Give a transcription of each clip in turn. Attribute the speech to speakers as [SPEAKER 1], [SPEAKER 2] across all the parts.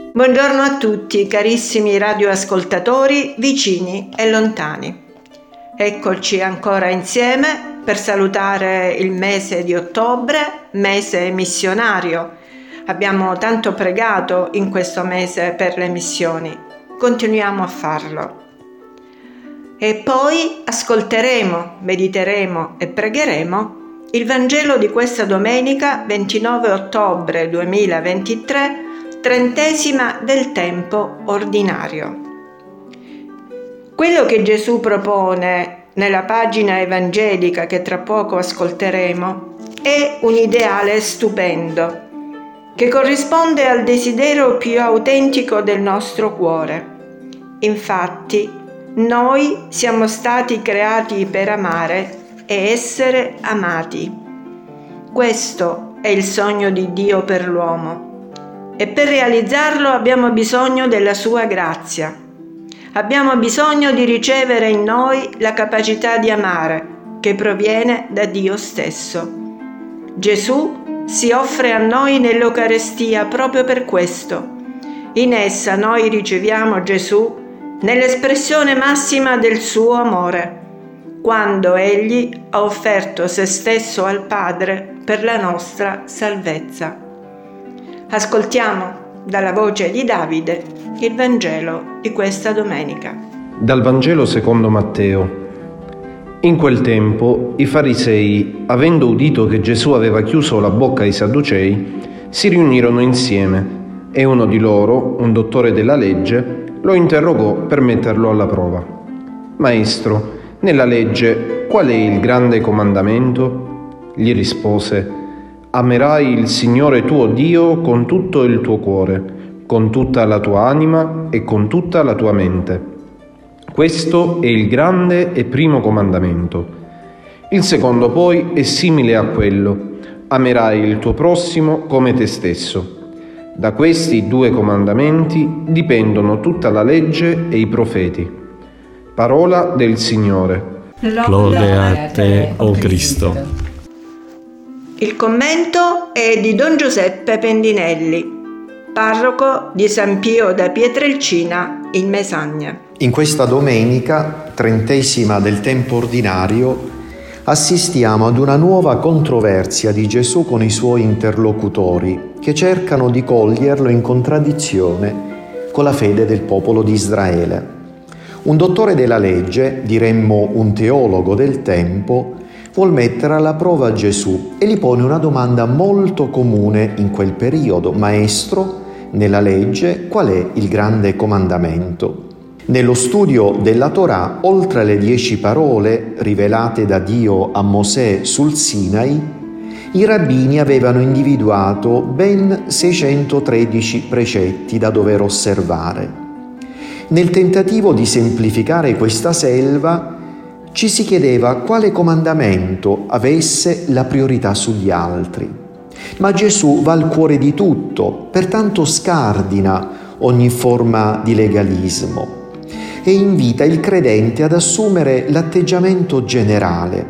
[SPEAKER 1] Buongiorno a tutti, carissimi radioascoltatori, vicini e lontani. Eccoci ancora insieme per salutare il mese di ottobre, mese missionario. Abbiamo tanto pregato in questo mese per le missioni. Continuiamo a farlo. E poi ascolteremo, mediteremo e pregheremo il Vangelo di questa domenica 29 ottobre 2023, 30ª del tempo ordinario. Quello che Gesù propone nella pagina evangelica che tra poco ascolteremo è un ideale stupendo che corrisponde al desiderio più autentico del nostro cuore. Infatti, noi siamo stati creati per amare e essere amati. Questo è il sogno di Dio per l'uomo. E per realizzarlo abbiamo bisogno della sua grazia. Abbiamo bisogno di ricevere in noi la capacità di amare, che proviene da Dio stesso. Gesù si offre a noi nell'Eucarestia proprio per questo. In essa noi riceviamo Gesù nell'espressione massima del suo amore, quando Egli ha offerto se stesso al Padre per la nostra salvezza. Ascoltiamo dalla voce di Davide il Vangelo di questa domenica.
[SPEAKER 2] Dal Vangelo secondo Matteo. In quel tempo i farisei, avendo udito che Gesù aveva chiuso la bocca ai Sadducei, si riunirono insieme e uno di loro, un dottore della legge, lo interrogò per metterlo alla prova. Maestro, nella legge qual è il grande comandamento? Gli rispose: amerai il Signore tuo Dio con tutto il tuo cuore, con tutta la tua anima e con tutta la tua mente. Questo è il grande e primo comandamento. Il secondo poi è simile a quello: amerai il tuo prossimo come te stesso. Da questi due comandamenti dipendono tutta la legge e i profeti. Parola del Signore.
[SPEAKER 3] Lode a te, o Cristo.
[SPEAKER 1] Il commento è di Don Giuseppe Pendinelli, parroco di San Pio da Pietrelcina in Mesagna.
[SPEAKER 4] In questa domenica, 30ª del tempo ordinario, assistiamo ad una nuova controversia di Gesù con i suoi interlocutori, che cercano di coglierlo in contraddizione con la fede del popolo di Israele. Un dottore della legge, diremmo un teologo del tempo, vuol mettere alla prova Gesù e gli pone una domanda molto comune in quel periodo: Maestro, nella legge qual è il grande comandamento? Nello studio della Torah, oltre alle 10 parole rivelate da Dio a Mosè sul Sinai, i rabbini avevano individuato ben 613 precetti da dover osservare. Nel tentativo di semplificare questa selva, ci si chiedeva quale comandamento avesse la priorità sugli altri. Ma Gesù va al cuore di tutto, pertanto scardina ogni forma di legalismo e invita il credente ad assumere l'atteggiamento generale.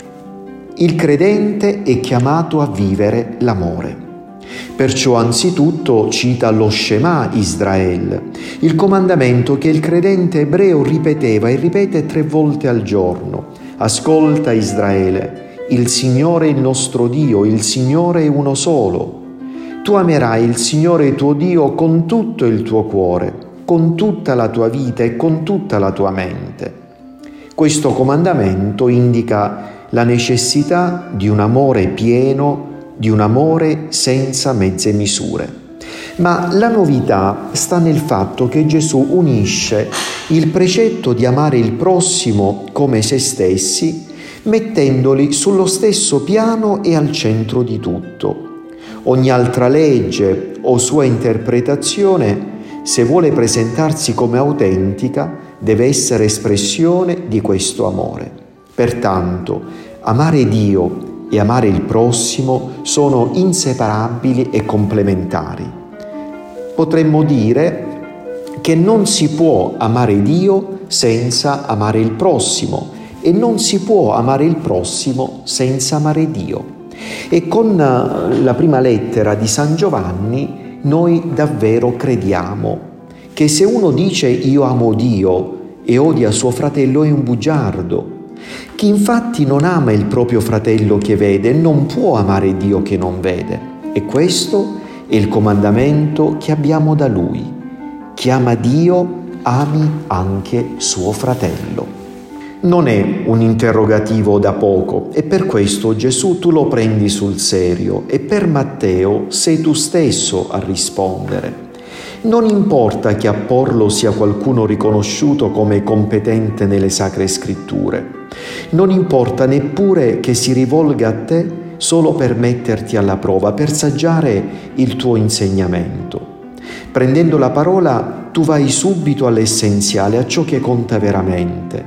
[SPEAKER 4] Il credente è chiamato a vivere l'amore. Perciò anzitutto cita lo Shema Israel, il comandamento che il credente ebreo ripeteva e ripete 3 volte al giorno. Ascolta Israele, il Signore è il nostro Dio, il Signore è uno solo. Tu amerai il Signore tuo Dio con tutto il tuo cuore, con tutta la tua vita e con tutta la tua mente. Questo comandamento indica la necessità di un amore pieno, di un amore senza mezze misure. Ma la novità sta nel fatto che Gesù unisce il precetto di amare il prossimo come se stessi, mettendoli sullo stesso piano e al centro di tutto. Ogni altra legge o sua interpretazione, se vuole presentarsi come autentica, deve essere espressione di questo amore. Pertanto, amare Dio e amare il prossimo sono inseparabili e complementari. Potremmo dire che non si può amare Dio senza amare il prossimo e non si può amare il prossimo senza amare Dio. E con la prima lettera di San Giovanni noi davvero crediamo che se uno dice io amo Dio e odia suo fratello è un bugiardo. Chi infatti non ama il proprio fratello che vede non può amare Dio che non vede. E questo è il comandamento che abbiamo da Lui. Chi ama Dio ami anche suo fratello. Non è un interrogativo da poco e per questo Gesù tu lo prendi sul serio e per Matteo sei tu stesso a rispondere. Non importa che a porlo sia qualcuno riconosciuto come competente nelle Sacre Scritture. Non importa neppure che si rivolga a te solo per metterti alla prova, per saggiare il tuo insegnamento. Prendendo la parola, tu vai subito all'essenziale, a ciò che conta veramente.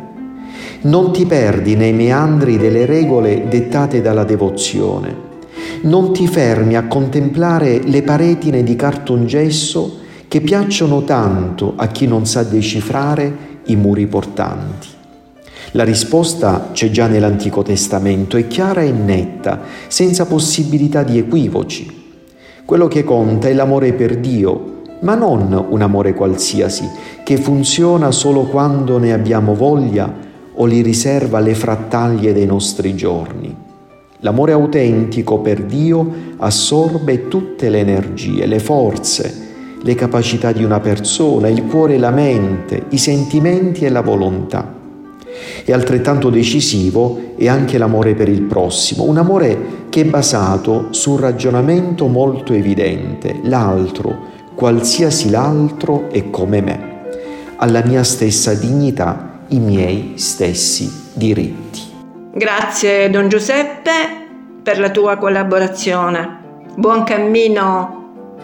[SPEAKER 4] Non ti perdi nei meandri delle regole dettate dalla devozione. Non ti fermi a contemplare le paretine di cartongesso che piacciono tanto a chi non sa decifrare i muri portanti. La risposta c'è già nell'Antico Testamento, è chiara e netta, senza possibilità di equivoci. Quello che conta è l'amore per Dio, ma non un amore qualsiasi, che funziona solo quando ne abbiamo voglia o li riserva alle frattaglie dei nostri giorni. L'amore autentico per Dio assorbe tutte le energie, le forze, le capacità di una persona, il cuore e la mente, i sentimenti e la volontà. E altrettanto decisivo è anche l'amore per il prossimo, un amore che è basato su un ragionamento molto evidente: l'altro, qualsiasi l'altro, è come me, ha la mia stessa dignità, i miei stessi diritti.
[SPEAKER 1] Grazie Don Giuseppe per la tua collaborazione. Buon cammino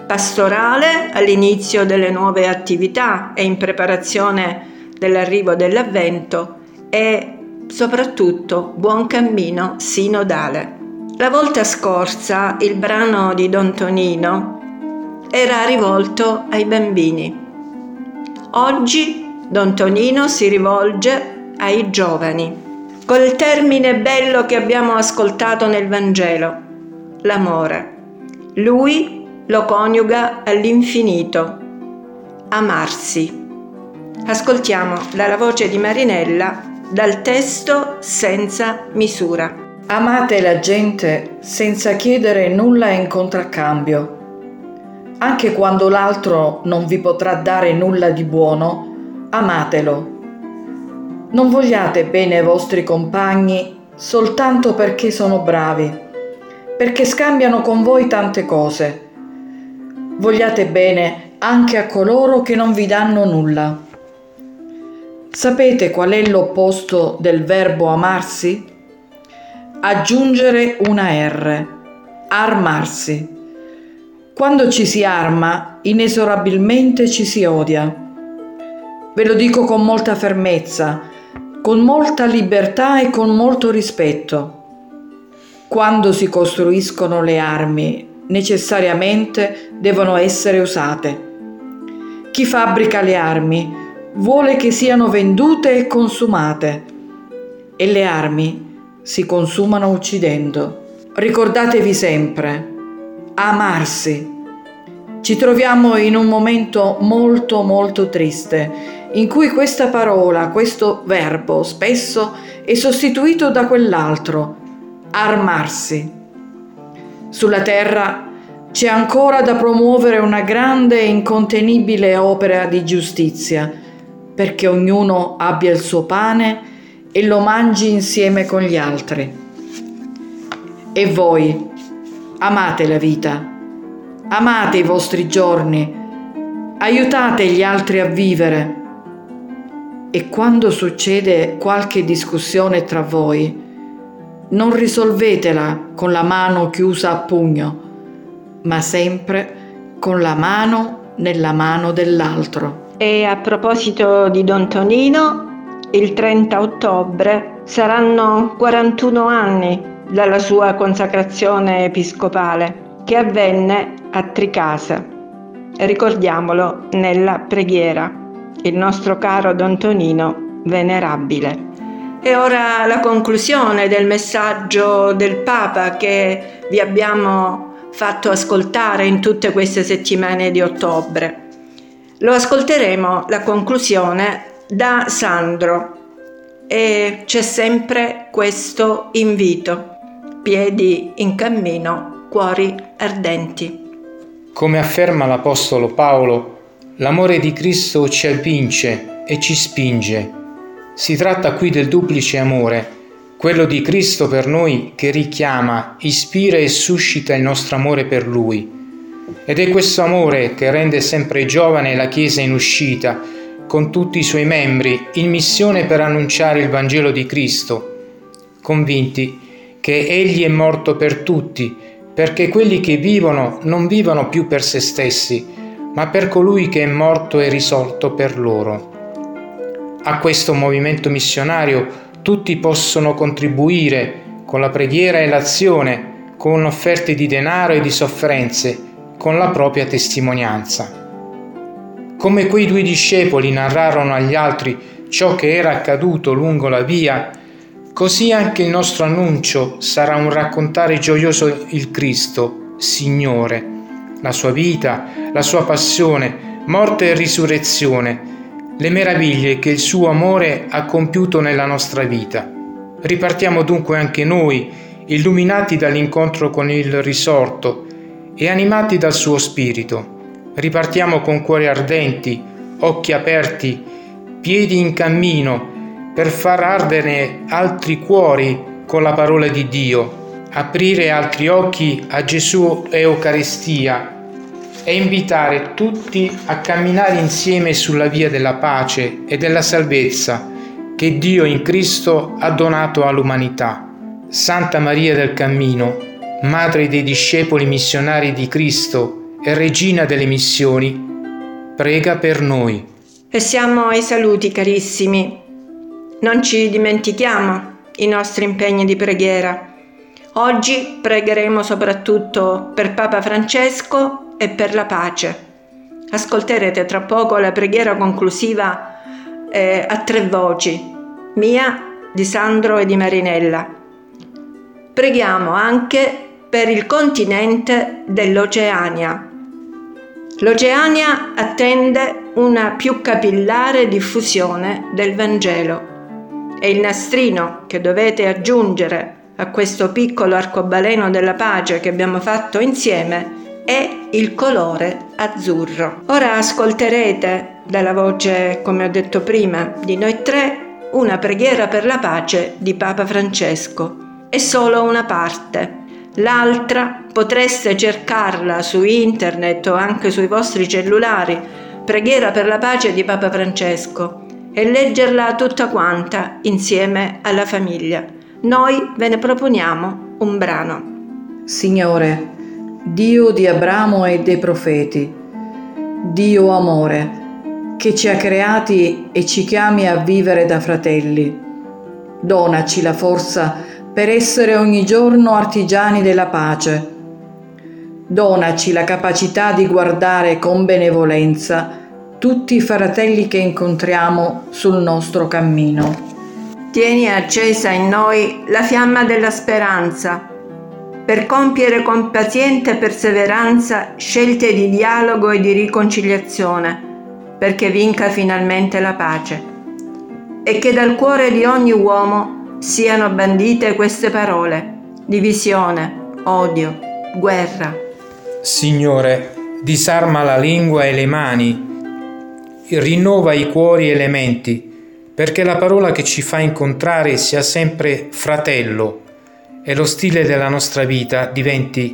[SPEAKER 1] pastorale all'inizio delle nuove attività e in preparazione dell'arrivo dell'Avvento e soprattutto buon cammino sinodale. La volta scorsa il brano di Don Tonino era rivolto ai bambini. Oggi Don Tonino si rivolge ai giovani, col termine bello che abbiamo ascoltato nel Vangelo, l'amore. Lui lo coniuga all'infinito, amarsi. Ascoltiamo dalla voce di Marinella dal testo Senza misura.
[SPEAKER 5] Amate la gente senza chiedere nulla in contraccambio. Anche quando l'altro non vi potrà dare nulla di buono, amatelo. Non vogliate bene ai vostri compagni soltanto perché sono bravi, perché scambiano con voi tante cose. Vogliate bene anche a coloro che non vi danno nulla. Sapete qual è l'opposto del verbo amarsi? Aggiungere una R, armarsi. Quando ci si arma, inesorabilmente ci si odia. Ve lo dico con molta fermezza, con molta libertà e con molto rispetto. Quando si costruiscono le armi, necessariamente devono essere usate. Chi fabbrica le armi vuole che siano vendute e consumate, e le armi si consumano uccidendo. Ricordatevi sempre, amarsi. Ci troviamo in un momento molto molto triste, in cui questa parola, questo verbo, spesso è sostituito da quell'altro, armarsi. Sulla terra c'è ancora da promuovere una grande e incontenibile opera di giustizia, perché ognuno abbia il suo pane e lo mangi insieme con gli altri. E voi, amate la vita, amate i vostri giorni, aiutate gli altri a vivere. E quando succede qualche discussione tra voi, non risolvetela con la mano chiusa a pugno, ma sempre con la mano nella mano dell'altro.
[SPEAKER 1] E a proposito di Don Tonino, il 30 ottobre saranno 41 anni dalla sua consacrazione episcopale, che avvenne a Tricase. Ricordiamolo nella preghiera, il nostro caro Don Tonino venerabile. E ora la conclusione del messaggio del Papa che vi abbiamo fatto ascoltare in tutte queste settimane di ottobre. Lo ascolteremo, la conclusione, da Sandro, e c'è sempre questo invito: piedi in cammino, cuori ardenti.
[SPEAKER 6] Come afferma l'Apostolo Paolo, l'amore di Cristo ci avvince e ci spinge. Si tratta qui del duplice amore, quello di Cristo per noi che richiama, ispira e suscita il nostro amore per Lui. Ed è questo amore che rende sempre giovane la Chiesa in uscita, con tutti i suoi membri, in missione per annunciare il Vangelo di Cristo, convinti che Egli è morto per tutti, perché quelli che vivono non vivono più per se stessi, ma per colui che è morto e risorto per loro. A questo movimento missionario tutti possono contribuire con la preghiera e l'azione, con offerte di denaro e di sofferenze, con la propria testimonianza. Come quei 2 discepoli narrarono agli altri ciò che era accaduto lungo la via, così anche il nostro annuncio sarà un raccontare gioioso il Cristo, Signore, la sua vita, la sua passione, morte e risurrezione, le meraviglie che il suo amore ha compiuto nella nostra vita. Ripartiamo dunque anche noi, illuminati dall'incontro con il risorto e animati dal suo spirito. Ripartiamo con cuori ardenti, occhi aperti, piedi in cammino, per far ardere altri cuori con la parola di Dio, aprire altri occhi a Gesù e Eucaristia e invitare tutti a camminare insieme sulla via della pace e della salvezza che Dio in Cristo ha donato all'umanità. Santa Maria del Cammino, Madre dei discepoli missionari di Cristo e Regina delle missioni, prega per noi.
[SPEAKER 1] E siamo ai saluti, carissimi. Non ci dimentichiamo i nostri impegni di preghiera. Oggi pregheremo soprattutto per Papa Francesco e per la pace. Ascolterete tra poco la preghiera conclusiva a 3 voci, mia, di Sandro e di Marinella. Preghiamo anche per il continente dell'Oceania. L'Oceania attende una più capillare diffusione del Vangelo e il nastrino che dovete aggiungere a questo piccolo arcobaleno della pace che abbiamo fatto insieme è il colore azzurro. Ora ascolterete dalla voce, come ho detto prima, di noi 3, una preghiera per la pace di Papa Francesco. È solo una parte. L'altra potreste cercarla su internet o anche sui vostri cellulari, preghiera per la pace di Papa Francesco, e leggerla tutta quanta insieme alla famiglia. Noi ve ne proponiamo un brano.
[SPEAKER 5] Signore, Dio di Abramo e dei profeti, Dio amore, che ci ha creati e ci chiami a vivere da fratelli, donaci la forza per essere ogni giorno artigiani della pace. Donaci la capacità di guardare con benevolenza tutti i fratelli che incontriamo sul nostro cammino.
[SPEAKER 1] Tieni accesa in noi la fiamma della speranza, per compiere con paziente perseveranza scelte di dialogo e di riconciliazione, perché vinca finalmente la pace. E che dal cuore di ogni uomo siano bandite queste parole: divisione, odio, guerra.
[SPEAKER 6] Signore, disarma la lingua e le mani, rinnova i cuori e le menti, perché la parola che ci fa incontrare sia sempre fratello e lo stile della nostra vita diventi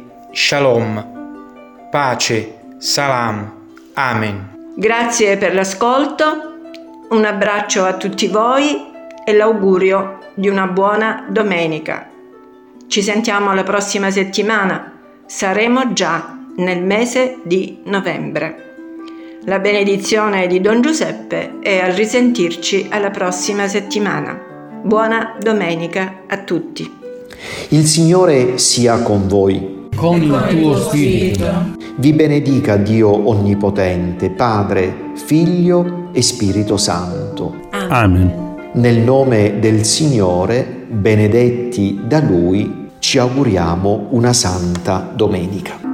[SPEAKER 6] shalom, pace, salam, amen.
[SPEAKER 1] Grazie per l'ascolto, un abbraccio a tutti voi e l'augurio di una buona domenica. Ci sentiamo la prossima settimana, saremo già nel mese di novembre. La benedizione di Don Giuseppe e al risentirci alla prossima settimana. Buona domenica a tutti.
[SPEAKER 4] Il Signore sia con voi.
[SPEAKER 3] Con il tuo spirito.
[SPEAKER 4] Vi benedica Dio Onnipotente, Padre, Figlio e Spirito Santo.
[SPEAKER 3] Amen.
[SPEAKER 4] Nel nome del Signore, benedetti da Lui, ci auguriamo una santa domenica.